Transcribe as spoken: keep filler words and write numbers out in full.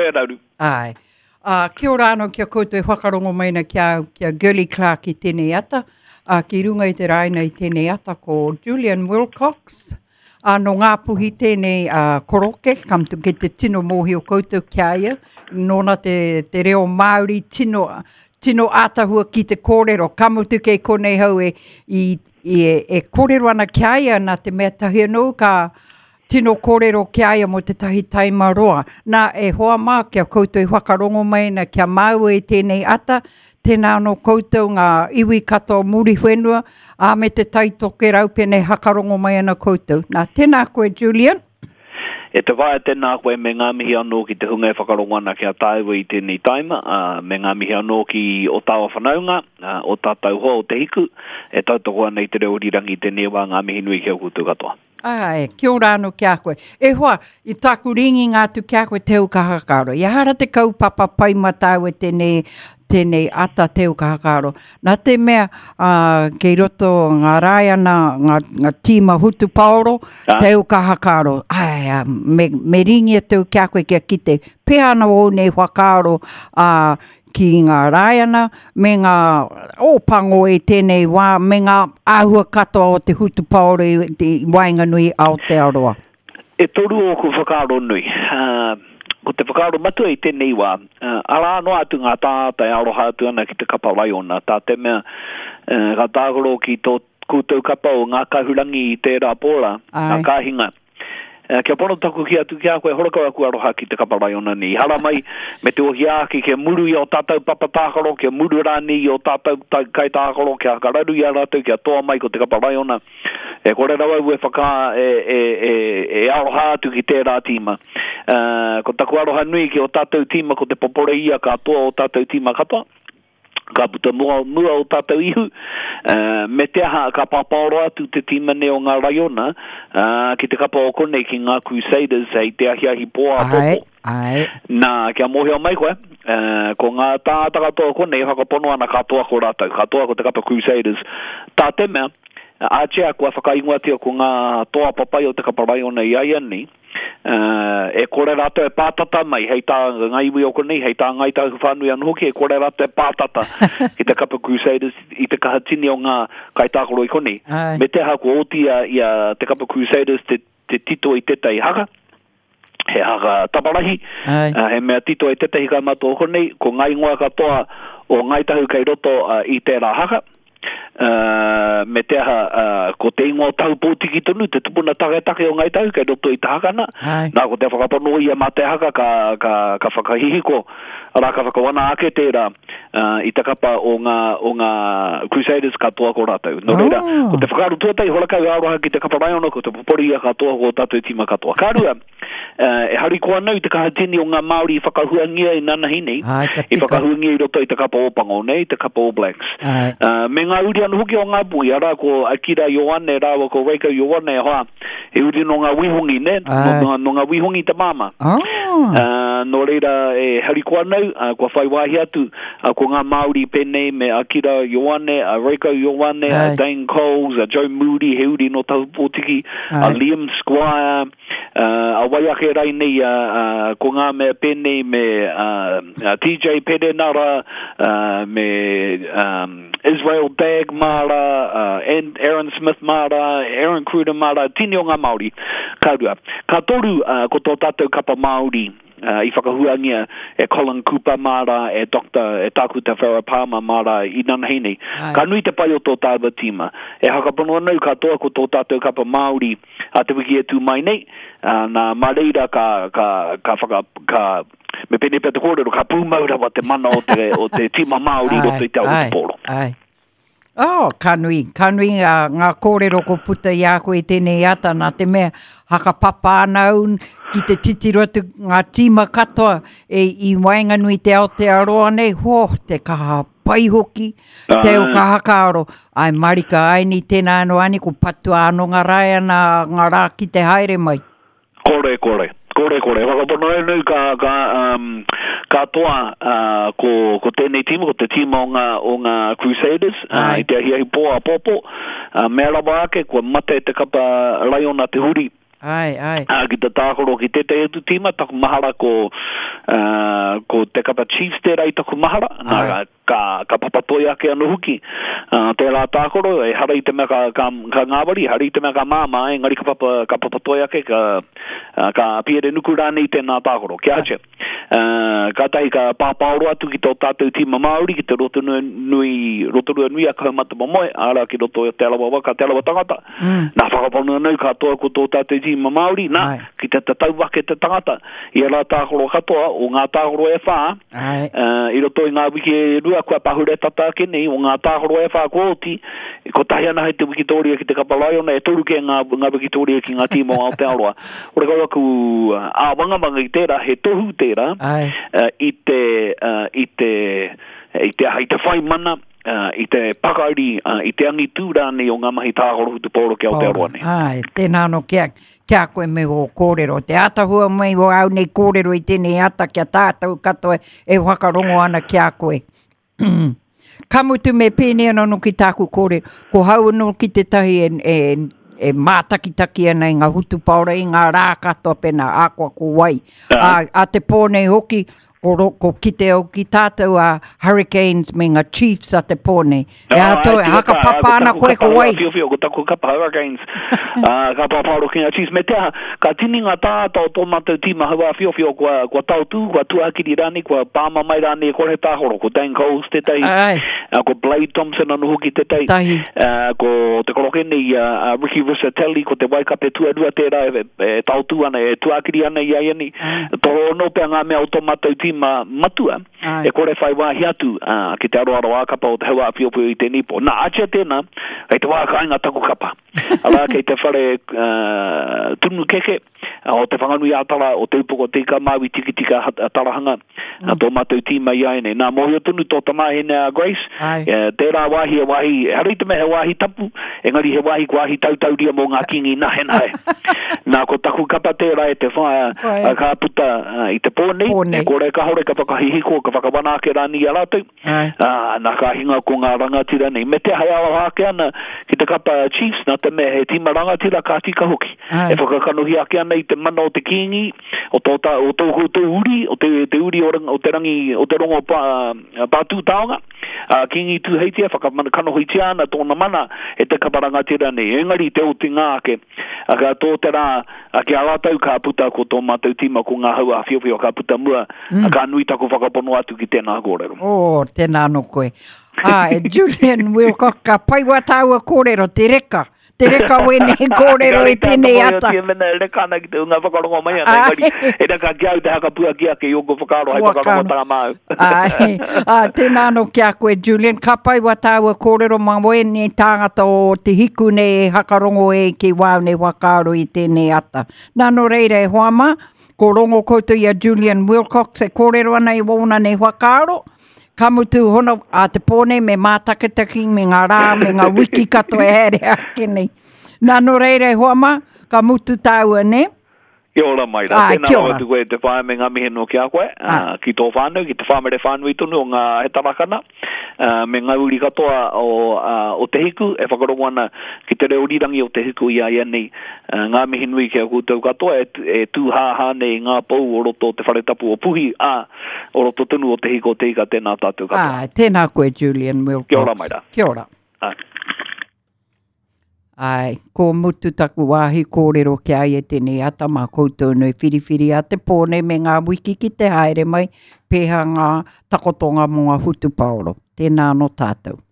e raru. Ai. Uh, kia ora anō kia koutou whakarongo maina kia, kia Girly Clark I tēnei ata. Uh, ki runga I te raina I tēnei ata ko Julian Wilcox. Uh, no ngā puhi tēnei uh, koroke, kam tu ke te tino mōhi o koutou kia ia. Nōna te, te reo Māori tino, tino ātahua ki te kōrero. Kamutu kei konei hau e, i, i, e, e kōrero ana kia ia nā te mea tahi anō ka tino kōrero kia ia mo te tahi taimaroa. Nā e hoa mā kia koutou I whakarongo mai na kia mau e tēnei ata, tēnā no koutou ngā iwi katoa muri whenua, a me te taitoke raupene hakarongo mai ana koutou. Nā tēnā koe, Julian. E te wāia tēnā koe me ngā mihi anō ki te hunga e whakarongo ana kia tāua I tēnei taima, uh, me ngā mihi anō ki o tāua whanaunga, uh, o tātou hoa o te hiku, e tautoko ana I te reo rirangi tēnei wā ngā mihi nui kia koutou katoa. Ai, kia ora anō kia koe. E hoa, I tāku ringi ngā tu kia koe teu kahakaro. Ia hara te kaupapa pai matau e tēnei, tēnei ata teu kahakaro. Nā te mea, uh, kei roto ngā raiana, ngā, ngā tīma hutu paoro, ah. teu kahakaro. Ai, uh, me, me ringi e teu kia koe kia kite. Pea ana o nei whakaro, uh, ki ngā raiana, me ngā ōpango e tēnei wā, me ngā āhua katoa o te hutu paoro I te Wainganui Aotearoa. E toru o ku whakaro nui. Uh, ko te whakaro matua I tēnei wā. Uh, ara no atu ngā tātai aroha atu ana ki te kapa Waiona. Tā te mea, uh, ka tāgoro ki tō kūtou kapa o ngā kahurangi I tērā pōra, ngā kāhinga. Uh, kia pono taku ki atu kia koe horakau aku aroha ki te kapa Waiona ni. Hara mai me te ohi aki ke muru I o tātou papa tākaro, kia muru rani I o tātou kai tākaro, kia kararu I a rātou, kia toa mai ko te kapa Waiona. E kore rawa ue whaka e, e, e, e aroha atu ki tērā tīma. Uh, ko taku aroha nui ki o tātou tīma ko te popore ia katoa o tātou tīma katoa. Ka puta mua, mua o tātou ihu, uh, me te aha ka papaoro atu te tīmane o ngā Raiona, uh, ki te kapa o konei ki ngā Crusaders, hei te ahi ahi poa popo. Ai. Nā, kia mohi o mai koe, uh, ko ngā tāta katoa konei, whakapono ana katoa ko rātou, katoa ko te kapa Crusaders. Tā te mea, āchea kua whakaingoatia ko ngā toa papai o te kapa Raiona I aia ni, uh, e kore rato e pātata mai, hei tā ngai iwi o konei, hei tā ngai tāhu whānui anu hoki, e kore rato e pātata ki te kapa Crusaders I te kahatini o ngā kai tākoro I konei. Me te hako oti I a te kapa Crusaders te, te tito I tetai haka, he haka taparahi, uh, he mea tito I tetai kai mato o konei, ko ngai ngoa katoa o ngai tahu kai roto uh, I tērā haka, Uh, me te aha uh, ko te ingoa tau pōtiki tonu te tupuna take-take o ngai tau kai roto I te hakana nā ko te whakapono ia mā te haka ka, ka, ka whakahihiko rā ka whakawana ake tērā uh, I te kapa o ngā, o ngā Crusaders katoa ko rātou no reira, oh. Ko te whakaru tuatai horakau aroha ki te kapa Raiona ko te popori ia katoa ko tātou tima katoa kārua uh, e hari ko anau te kahatini o ngā Māori I whakahuangia I nanahine I whakahuangia I roto I te kapa o Pango nei, I te kapa o Blacks uh, me ngā uri anu huki o ngā pui, ara ko Akira Ioane, rawa ko Reiko Ioane, hoa, he uri no ngā wihungi, ne? No, no ngā wihungi te māma. Oh. Uh, no reira, e hari ko anau, uh, ko whai wahi atu, uh, ko ngā Māori penei me Akira Ioane, uh, Reiko Ioane, uh, Dane Coles, uh, Joe Moody, he uri no tau pōtiki, uh, Liam Squire, uh, a waiake rai nei, uh, uh, ko ngā me penei me uh, uh, T J Perenara, uh, me um, Israel Dag Mara, uh, and Aaron Smith Mara, Aaron Cruder Mara, tini o ngā Māori. Kaurua. Ka toru uh, ko tō tātou kapa Māori uh, I whakahuangia e Colin Cooper Mara, e Doctor e Taku Te Whara Palmer Mara I nanahine. Ka nui te pai o tō tāua tīma. E hakapono anau katoa ko tō tātou kapa Māori a te wiki e tū mai nei. Uh, nā mareira ka, ka, ka whaka... Ka, me pene pete kōrero ka pūmaura wa te mana o te, o te tīma Māori roto I te au te pōro. Ai. Oh, kanui. Kanui uh, ngā kōrero ko puta I a koe tēnei ata nā te mea haka papa anau ki te titiro atu ngā tīma katoa e I Wainganui te Aotearoa nei, ho, te kaha pai hoki, te o ka hakaaro. Ai marika ai ni tēnā anu ani ko patu ano ngā raya ngā, ngā rā ki te haere mai. Kore, kore. Kore, kore. Whakapono e nui ka, ka, um, ka toa uh, ko, ko tēnei tīma, ko te tīma o ngā, o ngā Crusaders, uh, I te ahi ahi poa popo. Uh, mea rawa ake, kua mate te kapa Raiona te huri. Ai, ai. Uh, ki te tākoro ki te te etu tīma, taku mahara ko, uh, ko te kapa Chiefs te rai taku mahara, nā ka, ka papatoia ke anu huki. Uh, te rā tākoro, e hara i te mea ka, ka, ka ngāwari, hara i te mea ka māma, e ngari ka, papa, ka papatoia ke, ka, uh, ka piere nuku rānei tēnā tākoro, kia ache. Uh, ka tahi ka pāpaoro atu ki tō tātou tīma Māori, ki te roto nui, roto nui a kaumata momoe, ara ki roto te alawa waka, te alawa tangata. Mm. Nā whakaponu anau ka toa ko tō tātou tīma Māori, nā, ai. Ki te tatau wake te tangata. I a rā tākoro katoa, o ngā tākoro e whā, uh, i roto i ngā wiki e rua kua pahure tata kenei, o ngā tākoro e whā ko oti, ko tahi ana hei te Wikitoria ki te kapalaiona, e toru ke ngā, ngā Wikitoria ki ngā tīmo o Aotearoa. Ora kau aku a wangamanga i tērā, he tohu tērā, uh, i te, uh, i te, i te, i te whai mana, Uh, i te pakauri, uh, i te angi tūrani o ngā mahi tākoro hutu pōro ki Aotearoa nei. Ai, tēnā no kia, kia koe me o kōrero. Te atahua mai o au nei kōrero i tēnei ata kia tātou katoe e whakarongo ana kia koe. Kamutu me pēnea no ki tāku kōrero. Ko hau no ki te tahi e, e, e mātakitaki ana i ngā hutu paora i ngā rā katoa pena ākua ko wai. Uh. A, a te pōnei hoki, Ko, ko kite o ki tātou a Hurricanes me ngā Chiefs a te pōne. E ato e haka papa ana koe ko wai. Fio fio, ko taku kapa Hurricanes. Ka paparo ki ngā Chiefs. Me teha, ka tini ngā tātou tō mātou tīma hawa fio fio kua, kua tautu, kua tuakiri rani, kua pāma mai rani e kore tāhoro. Ko Dan Coles te tai, ko Blade Thompson anu hoki te tai. Ko te korokene i Ricky Russatelli, ko te waikape tuarua tērā e tautu ana, e tuakiri ana i aiani. Toro no pia ngā mea o tō mātou tīma ma matua, ai. E kore whai wāhi atu uh, ki te aroaro ākapa o te haua apiopo i te nipo. Nā atia tēnā, kei te wāka ainga taku kapa. Ala kei te whare uh, tunu keke, uh, o te whanganui ātara, o te upoko te ika māwi tiki tika atarahanga, mm. uh, tō mātou tīma i aene. Nā mohi o tunu tō tamahene a Grace, uh, tērā wāhi e wāhi, harei te me he wāhi tapu, engari he wāhi wāhi tautauria mō ngā kingi nahe nahe. Nā ko taku kapa tērā e te whaia, uh, ka puta uh, i te pōnei, e kore ka hore ka whakahihiko, ka whakawanake rani a rātou. Uh, nā ka hinga ko ngā rangatira nei. Me te hai awa hake ana ki te kapa Chiefs, nā te me he tīma rangatira ka tika hoki. Ai. E whakakanuhi ake ana i te mana o te kingi, o tō o tō o tō uri, o te, te uri o, o te rangi, o te rongo pā, pātū taonga. Uh, kingi tū heitia, whakakanuhi tia ana tōna mana e te kapa rangatira nei. Engari te o te ngā ake, aka tō te rā, ake a rātou ka puta ko tō mātou tīma ko ngā haua whiowhio ka puta mua, mm. Ka nui tako whakapono atu ki tēnā kōrero. Oh, tēnā no koe. Ah, e Julian Wilcox, ka paiwa tāua kōrero, te reka. Te reka wene kōrero i tēnei ata. Tia mena e reka ana ki te unga whakarongo mai ana. E reka ki au te haka pua kia ke iongo whakaro hai whakarongo tanga mau. Ai, ah, tēnā no kia koe, Julian. Ka paiwa tāua kōrero ma wene tāngata o te hiku nei hakarongo e ki wau nei whakaro i tēnei ata. Nā no reira e hoama, ko rongo koutou ia Julian Wilcox e kōrero ana i wona nei whakaro. Kamutu hono a te pōne me mātakataki, me ngā rā, me ngā wiki katoa e here ake nei. Nā no reire hoama, ka mutu tāua ne? Kia ora mai rā, tēnā o tu koe te whae me ngā mihe no ki a koe, uh, ki tō whānau, ki te whāmere whānau i tunu o ngā he tarakana, uh, me ngā uri katoa o, uh, o te hiku, e whakarongo ana ki te reo rirangi o te hiku i a ia nei, uh, ngā mihe nui ki a kūtau katoa, e, e tū hāhā nei ngā pou o roto te wharetapu o puhi, a, o roto tunu o te hiku o te hika tēnā tātou katoa. Ah, tēnā koe Julian Wilcox. Kia ora mai rā. Kia ora. Ah. Ai, ko mutu taku wāhi kōrero ki ai e tēnei ata mā koutou nei whiriwhiri a te pōne me ngā wiki ki te haere mai, pēha ngā takotonga mō ngā hutu paoro. Tēnā no tātou.